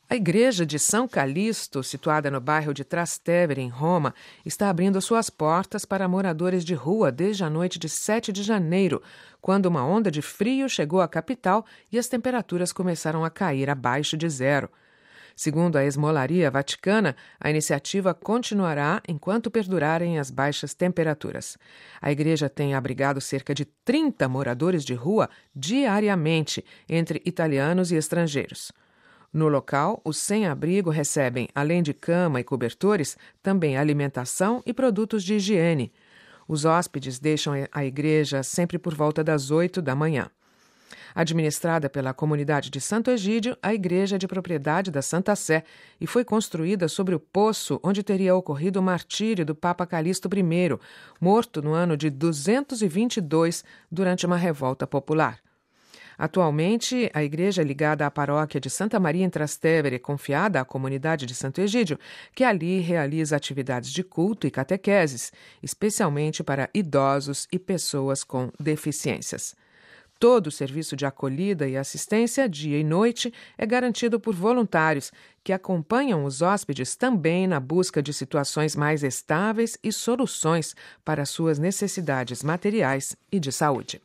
A igreja de São Calixto, situada no bairro de Trastevere, em Roma, está abrindo suas portas para moradores de rua desde a noite de 7 de janeiro, quando uma onda de frio chegou à capital e as temperaturas começaram a cair abaixo de zero. Segundo a Esmolaria Vaticana, a iniciativa continuará enquanto perdurarem as baixas temperaturas. A igreja tem abrigado cerca de 30 moradores de rua diariamente, entre italianos e estrangeiros. No local, os sem-abrigo recebem, além de cama e cobertores, também alimentação e produtos de higiene. Os hóspedes deixam a igreja sempre por volta das 8 da manhã. Administrada pela comunidade de Santo Egídio, a igreja é de propriedade da Santa Sé e foi construída sobre o poço onde teria ocorrido o martírio do Papa Calixto I, morto no ano de 222 durante uma revolta popular. Atualmente, a igreja é ligada à paróquia de Santa Maria em Trastevere, confiada à comunidade de Santo Egídio, que ali realiza atividades de culto e catequeses, especialmente para idosos e pessoas com deficiências. Todo o serviço de acolhida e assistência, dia e noite, é garantido por voluntários que acompanham os hóspedes também na busca de situações mais estáveis e soluções para suas necessidades materiais e de saúde.